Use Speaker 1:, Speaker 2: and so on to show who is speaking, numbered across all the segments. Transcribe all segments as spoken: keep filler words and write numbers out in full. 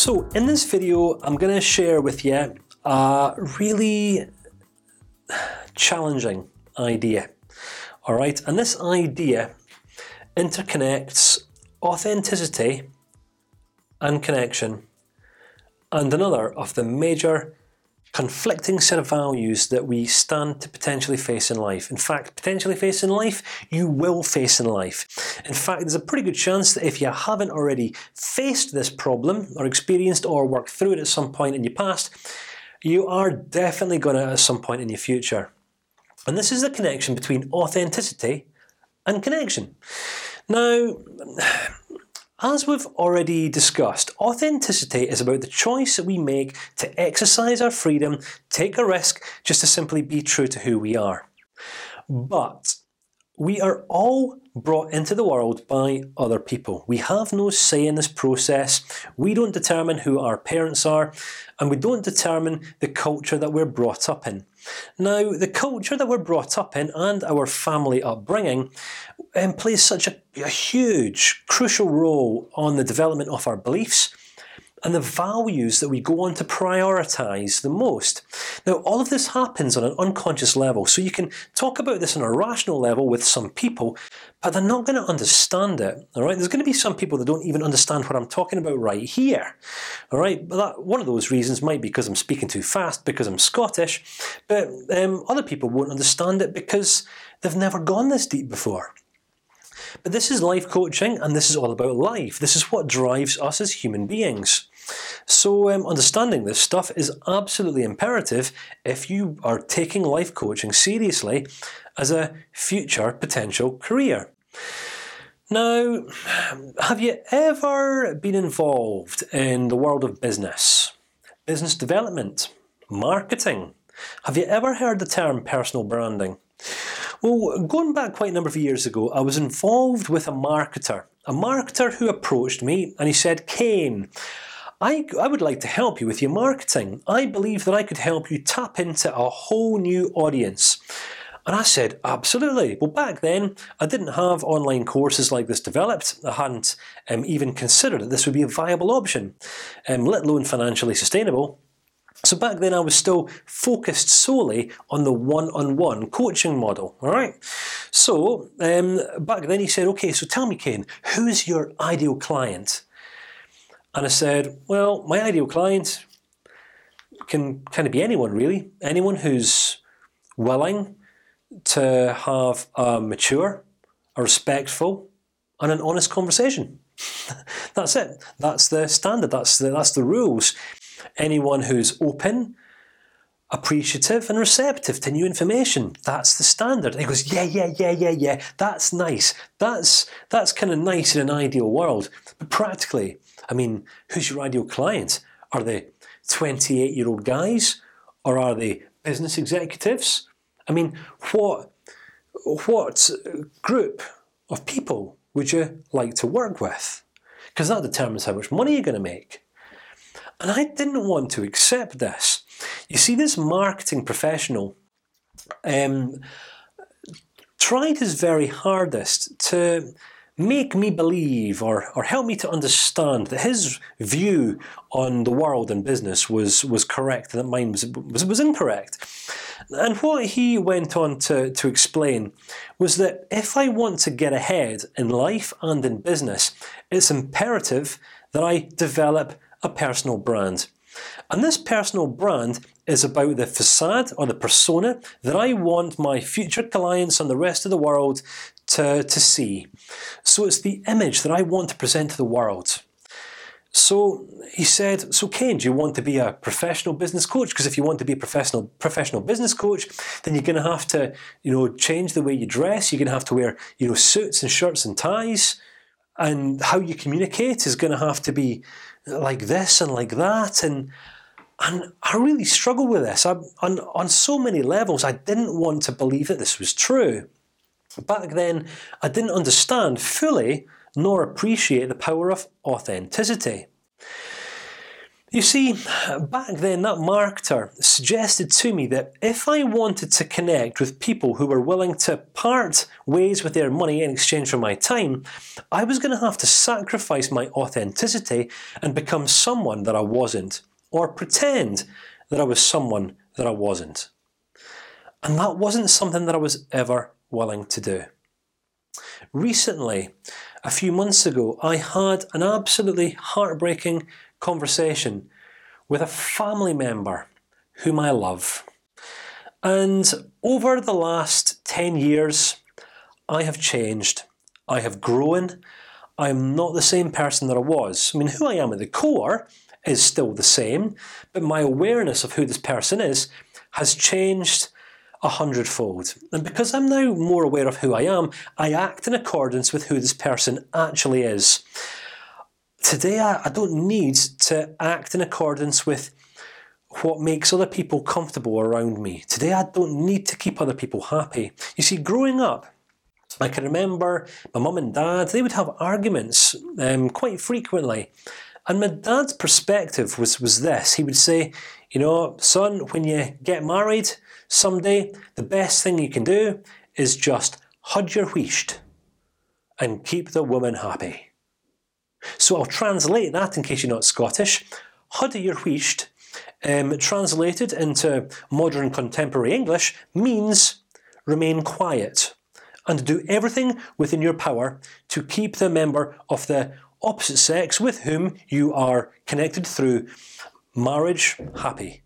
Speaker 1: So in this video, I'm going to share with you a really challenging idea. All right, and this idea interconnects authenticity and connection, and another of the major conflicting set of values that we stand to potentially face in life. In fact, potentially face in life, you will face in life. In fact, there's a pretty good chance that if you haven't already faced this problem, or experienced, or worked through it at some point in your past, you are definitely going to at some point in your future. And this is the connection between authenticity and connection. Now, as we've already discussed, authenticity is about the choice that we make to exercise our freedom, take a risk, just to simply be true to who we are. But we are all brought into the world by other people. We have no say in this process. We don't determine who our parents are, and we don't determine the culture that we're brought up in. Now, the culture that we're brought up in and our family upbringing um, plays such a, a huge, crucial role on the development of our beliefs and the values that we go on to prioritize the most. Now, all of this happens on an unconscious level, so you can talk about this on a rational level with some people, but they're not going to understand it. All right, there's going to be some people that don't even understand what I'm talking about right here. All right, but that, one of those reasons might be because I'm speaking too fast, because I'm Scottish, but um, other people won't understand it because they've never gone this deep before. But this is life coaching, and this is all about life. This is what drives us as human beings. So um, understanding this stuff is absolutely imperative if you are taking life coaching seriously as a future potential career. Now, have you ever been involved in the world of business, business development, marketing? Have you ever heard the term personal branding? Well, going back quite a number of years ago, I was involved with a marketer, a marketer who approached me and he said, "Kane, I, I would like to help you with your marketing. I believe that I could help you tap into a whole new audience." And I said, "Absolutely." Well, back then I didn't have online courses like this developed. I hadn't um, even considered that this would be a viable option, um, let alone financially sustainable. So back then I was still focused solely on the one-on-one coaching model. All right. So um, back then he said, "Okay, so tell me, Kane, who's your ideal client?" And I said, "Well, my ideal client can kind of be anyone, really. Anyone who's willing to have a mature, a respectful, and an honest conversation. That's it. That's the standard. That's the that's the rules. Anyone who's open, appreciative, and receptive to new information. That's the standard." And he goes, "Yeah, yeah, yeah, yeah, yeah. That's nice. That's that's kind of nice in an ideal world. But practically, I mean, who's your ideal client? Are they twenty-eight-year-old guys, or are they business executives? I mean, what what group of people would you like to work with? Because that determines how much money you're going to make." And I didn't want to accept this. You see, this marketing professional um, tried his very hardest to make me believe, or or help me to understand, that his view on the world and business was was correct, and that mine was was, was incorrect. And what he went on to to explain was that if I want to get ahead in life and in business, it's imperative that I develop a personal brand. And this personal brand is about the facade, or the persona, that I want my future clients and the rest of the world to to see. So it's the image that I want to present to the world. So he said, "So Kane, do you want to be a professional business coach? Because if you want to be a professional professional business coach, then you're going to have to, you know, change the way you dress. You're going to have to wear, you know, suits and shirts and ties, and how you communicate is going to have to be like this and like that." And and I really struggled with this. I, on on so many levels, I didn't want to believe that this was true. Back then, I didn't understand fully nor appreciate the power of authenticity. You see, back then that marketer suggested to me that if I wanted to connect with people who were willing to part ways with their money in exchange for my time, I was going to have to sacrifice my authenticity and become someone that I wasn't, or pretend that I was someone that I wasn't. And that wasn't something that I was ever willing to do. Recently, a few months ago, I had an absolutely heartbreaking conversation with a family member whom I love, and over the last ten years, I have changed. I have grown. I am not the same person that I was. I mean, who I am at the core is still the same, but my awareness of who this person is has changed a hundredfold. And because I'm now more aware of who I am, I act in accordance with who this person actually is. Today, I, I don't need to act in accordance with what makes other people comfortable around me. Today, I don't need to keep other people happy. You see, growing up, I can remember my mum and dad. They would have arguments um, quite frequently, and my dad's perspective was was this. He would say, "You know, son, when you get married someday, the best thing you can do is just hud your wheesht and keep the woman happy." So I'll translate that in case you're not Scottish. Hud your wheesht, um, translated into modern contemporary English, means remain quiet and do everything within your power to keep the member of the opposite sex with whom you are connected through marriage happy.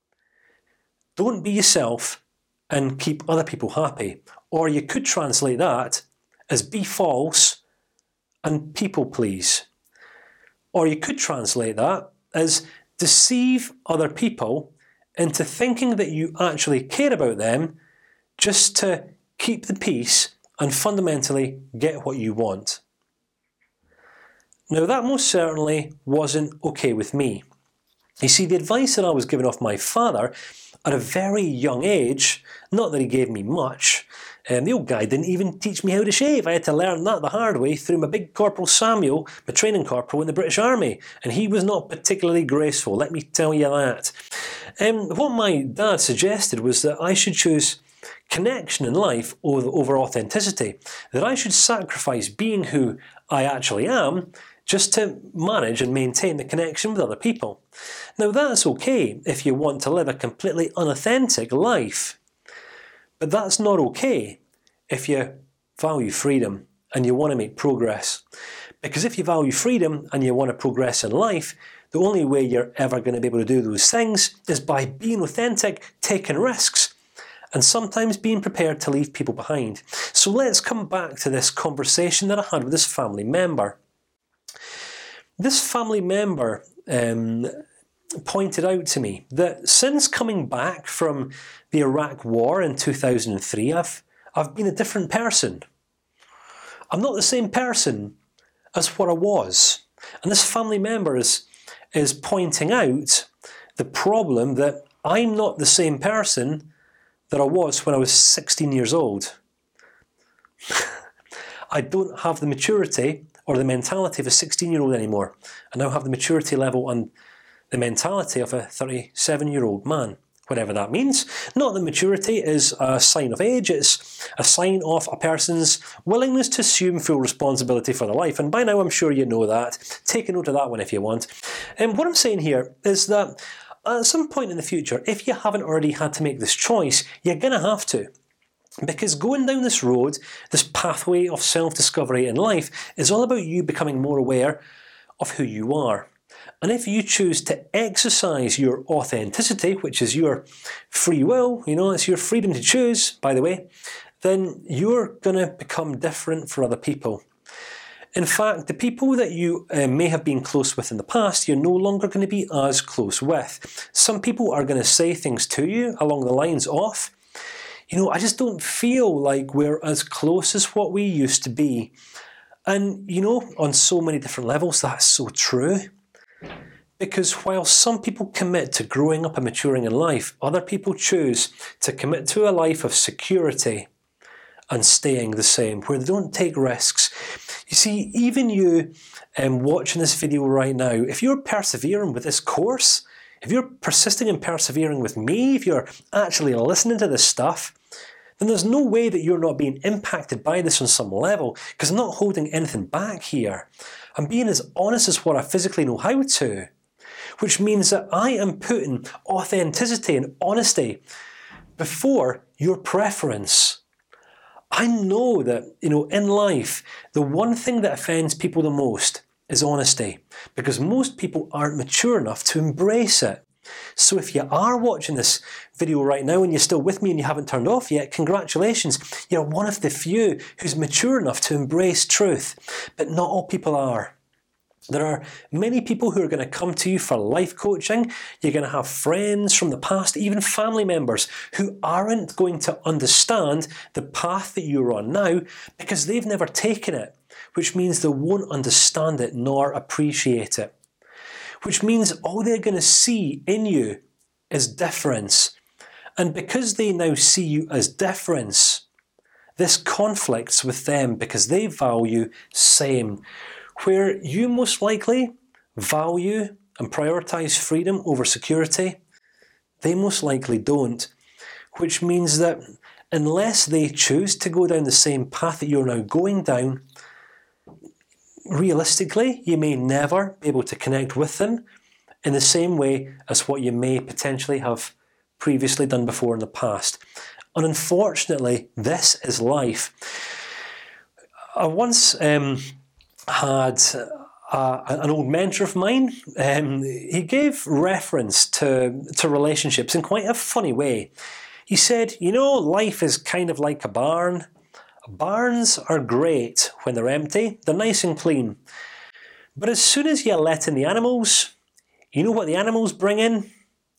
Speaker 1: Don't be yourself and keep other people happy. Or you could translate that as be false and people please. Or you could translate that as deceive other people into thinking that you actually care about them just to keep the peace and fundamentally get what you want. Now that most certainly wasn't okay with me. You see, the advice that I was given off my father at a very young age, not that he gave me much. Um, the old guy didn't even teach me how to shave. I had to learn that the hard way through my big Corporal Samuel, my training corporal in the British Army, and he was not particularly graceful. Let me tell you that. Um, what my dad suggested was that I should choose connection in life over, over authenticity. That I should sacrifice being who I actually am just to manage and maintain the connection with other people. Now that's okay if you want to live a completely unauthentic life. But that's not okay if you value freedom and you want to make progress. Because if you value freedom and you want to progress in life, the only way you're ever going to be able to do those things is by being authentic, taking risks, and sometimes being prepared to leave people behind. So let's come back to this conversation that I had with this family member. This family member um, pointed out to me that since coming back from the Iraq War in two thousand three, I've I've been a different person. I'm not the same person as what I was, and this family member is is pointing out the problem that I'm not the same person that I was when I was sixteen years old. I don't have the maturity or the mentality of a sixteen-year-old anymore. I now have the maturity level and the mentality of a thirty-seven-year-old man, whatever that means. Not that maturity is a sign of age; it's a sign of a person's willingness to assume full responsibility for their life. And by now, I'm sure you know that. Take a note of that one if you want. And what I'm saying here is that at some point in the future, if you haven't already had to make this choice, you're gonna have to. Because going down this road, this pathway of self-discovery in life, is all about you becoming more aware of who you are. And if you choose to exercise your authenticity, which is your free will, you know, it's your freedom to choose, by the way, then you're going to become different for other people. In fact, the people that you uh, may have been close with in the past, you're no longer going to be as close with. Some people are going to say things to you along the lines of, you know, I just don't feel like we're as close as what we used to be. And, you know, on so many different levels, that's so true. Because while some people commit to growing up and maturing in life, other people choose to commit to a life of security and staying the same, where they don't take risks. You see, even you um, watching this video right now, if you're persevering with this course, if you're persisting and persevering with me, if you're actually listening to this stuff, then there's no way that you're not being impacted by this on some level, because I'm not holding anything back here. I'm being as honest as what I physically know how to, which means that I am putting authenticity and honesty before your preference. I know that, you know, in life, the one thing that offends people the most is honesty, because most people aren't mature enough to embrace it. So if you are watching this video right now and you're still with me and you haven't turned off yet, congratulations. You're one of the few who's mature enough to embrace truth, but not all people are. There are many people who are going to come to you for life coaching. You're going to have friends from the past, even family members, who aren't going to understand the path that you're on now because they've never taken it, which means they won't understand it nor appreciate it. Which means all they're going to see in you is difference, and because they now see you as difference, this conflicts with them because they value same. Where you most likely value and prioritize freedom over security, they most likely don't. Which means that unless they choose to go down the same path that you're now going down, realistically, you may never be able to connect with them in the same way as what you may potentially have previously done before in the past. And unfortunately, this is life. I once um, had uh, an old mentor of mine. Um, he gave reference to to relationships in quite a funny way. He said, "You know, life is kind of like a barn. Barns are great when they're empty; they're nice and clean. But as soon as you let in the animals, you know what the animals bring in?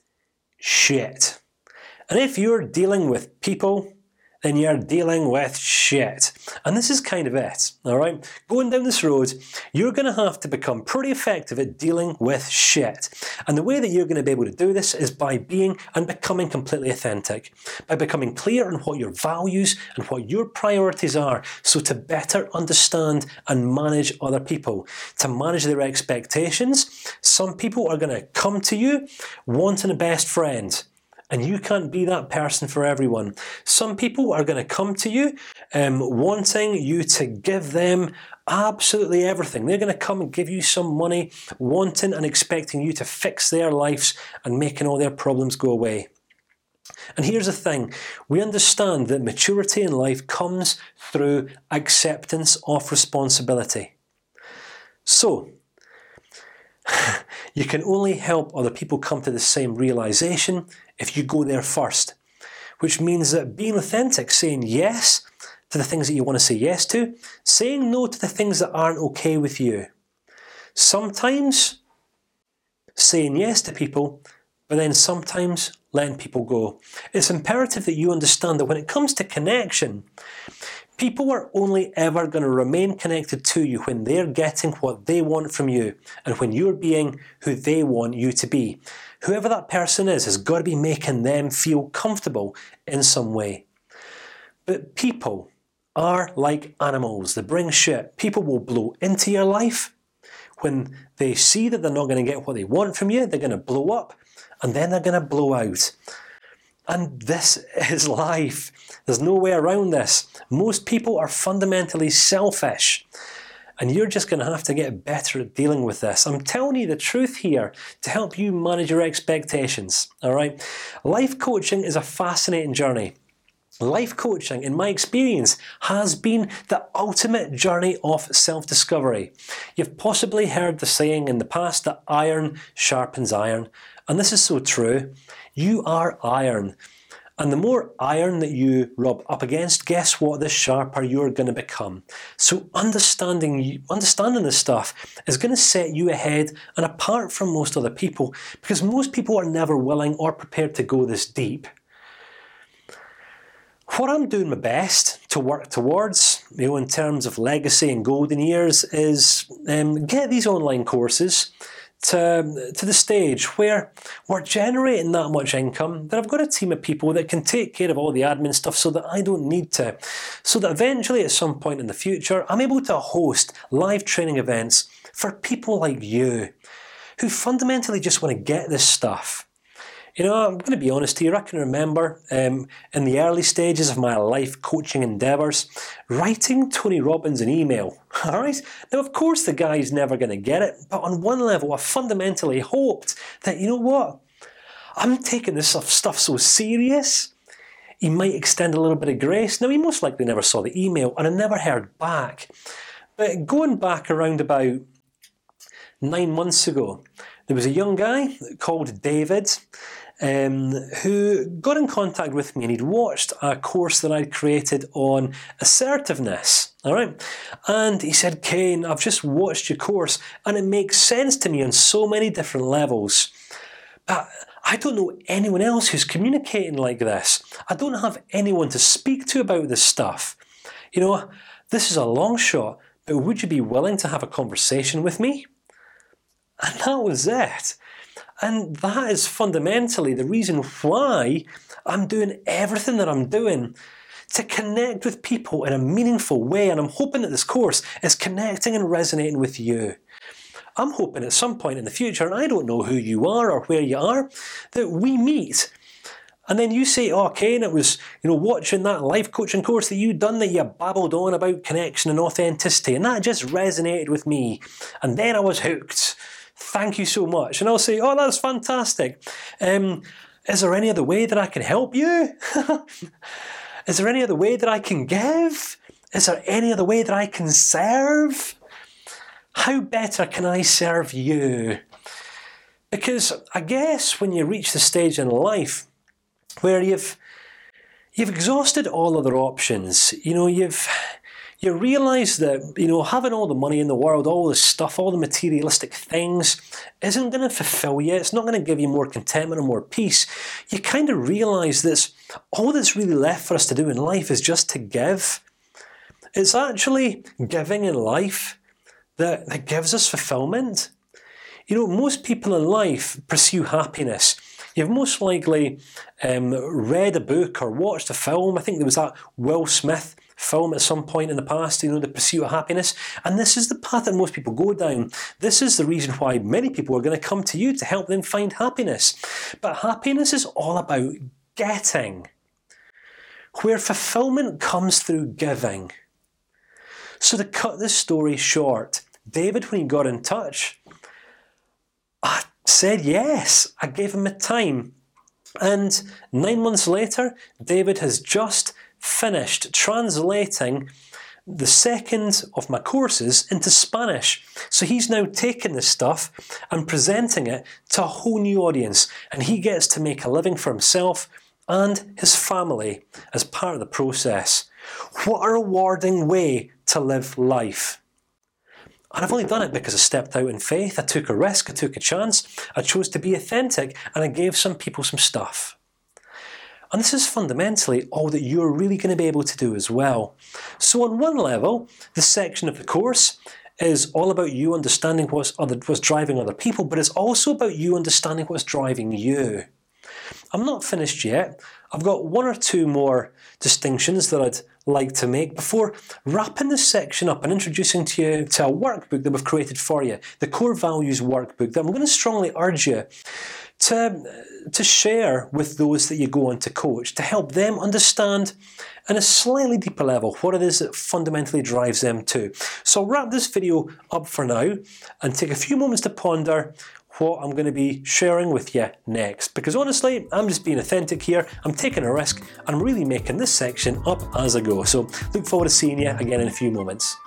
Speaker 1: Shit. And if you're dealing with people, then you're dealing with shit." And this is kind of it. All right, going down this road, you're going to have to become pretty effective at dealing with shit. And the way that you're going to be able to do this is by being and becoming completely authentic, by becoming clear on what your values and what your priorities are, so to better understand and manage other people, to manage their expectations. Some people are going to come to you wanting a best friend, and you can't be that person for everyone. Some people are going to come to you um, wanting you to give them absolutely everything. They're going to come and give you some money, wanting and expecting you to fix their lives and making all their problems go away. And here's the thing: we understand that maturity in life comes through acceptance of responsibility. So you can only help other people come to the same realization if you go there first, which means that being authentic, saying yes to the things that you want to say yes to, saying no to the things that aren't okay with you. Sometimes saying yes to people, but then sometimes letting people go. It's imperative that you understand that when it comes to connection, people are only ever going to remain connected to you when they're getting what they want from you, and when you're being who they want you to be. Whoever that person is has got to be making them feel comfortable in some way. But people are like animals. They bring shit. People will blow into your life when they see that they're not going to get what they want from you. They're going to blow up, and then they're going to blow out. And this is life. There's no way around this. Most people are fundamentally selfish, and you're just going to have to get better at dealing with this. I'm telling you the truth here to help you manage your expectations. All right, life coaching is a fascinating journey. Life coaching, in my experience, has been the ultimate journey of self-discovery. You've possibly heard the saying in the past that iron sharpens iron, and this is so true. You are iron. And the more iron that you rub up against, guess what? The sharper you're going to become. So understanding understanding this stuff is going to set you ahead and apart from most other people, because most people are never willing or prepared to go this deep. What I'm doing my best to work towards, you know, in terms of legacy and golden years, is um, get these online courses to to the stage where we're generating that much income that I've got a team of people that can take care of all the admin stuff, so that I don't need to, so that eventually at some point in the future I'm able to host live training events for people like you, who fundamentally just want to get this stuff. You know, I'm going to be honest here. I can remember um, in the early stages of my life coaching endeavours, writing Tony Robbins an email. All right. Now, of course, the guy's never going to get it, but on one level, I fundamentally hoped that, you know what, I'm taking this stuff so serious, he might extend a little bit of grace. Now, he most likely never saw the email, and I never heard back. But going back around about nine months ago, there was a young guy called David, Um, who got in contact with me, and he'd watched a course that I'd created on assertiveness. All right, and he said, "Kane, I've just watched your course, and it makes sense to me on so many different levels. But I don't know anyone else who's communicating like this. I don't have anyone to speak to about this stuff. You know, this is a long shot, but would you be willing to have a conversation with me?" And that was it. And that is fundamentally the reason why I'm doing everything that I'm doing, to connect with people in a meaningful way. And I'm hoping that this course is connecting and resonating with you. I'm hoping at some point in the future, and I don't know who you are or where you are, that we meet. And then you say, "Oh, Kane, it was you know watching that life coaching course that you done that you babbled on about connection and authenticity, and that just resonated with me, and then I was hooked. Thank you so much." And I'll say, "Oh, that's fantastic. Um, is there any other way that I can help you? Is there any other way that I can give? Is there any other way that I can serve? How better can I serve you?" Because I guess when you reach the stage in life where you've you've exhausted all other options, you know, you've you realise that you know having all the money in the world, all this stuff, all the materialistic things, isn't going to fulfil you. It's not going to give you more contentment or more peace. You kind of realise that all that's really left for us to do in life is just to give. It's actually giving in life that that gives us fulfilment. You know, most people in life pursue happiness. You've most likely um, read a book or watched a film. I think there was that Will Smith film at some point in the past, you know, The Pursuit of Happiness. And this is the path that most people go down. This is the reason why many people are going to come to you to help them find happiness. But happiness is all about getting, where fulfillment comes through giving. So to cut this story short, David, when he got in touch, I said yes. I gave him a time. And nine months later, David has just finished translating the second of my courses into Spanish. So he's now taken this stuff and presenting it to a whole new audience, and he gets to make a living for himself and his family as part of the process. What a rewarding way to live life. And I've only done it because I stepped out in faith. I took a risk. I took a chance. I chose to be authentic, and I gave some people some stuff. And this is fundamentally all that you're really going to be able to do as well. So on one level, this section of the course is all about you understanding what's other, what's driving other people, but it's also about you understanding what's driving you. I'm not finished yet. I've got one or two more distinctions that I'd like to make before wrapping this section up and introducing to you to a workbook that we've created for you, the Core Values Workbook, that I'm going to strongly urge you to to share with those that you go on to coach, to help them understand on a slightly deeper level what it is that fundamentally drives them too. So I'll wrap this video up for now and take a few moments to ponder what I'm going to be sharing with you next. Because honestly, I'm just being authentic here. I'm taking a risk, and I'm really making this section up as I go. So look forward to seeing you again in a few moments.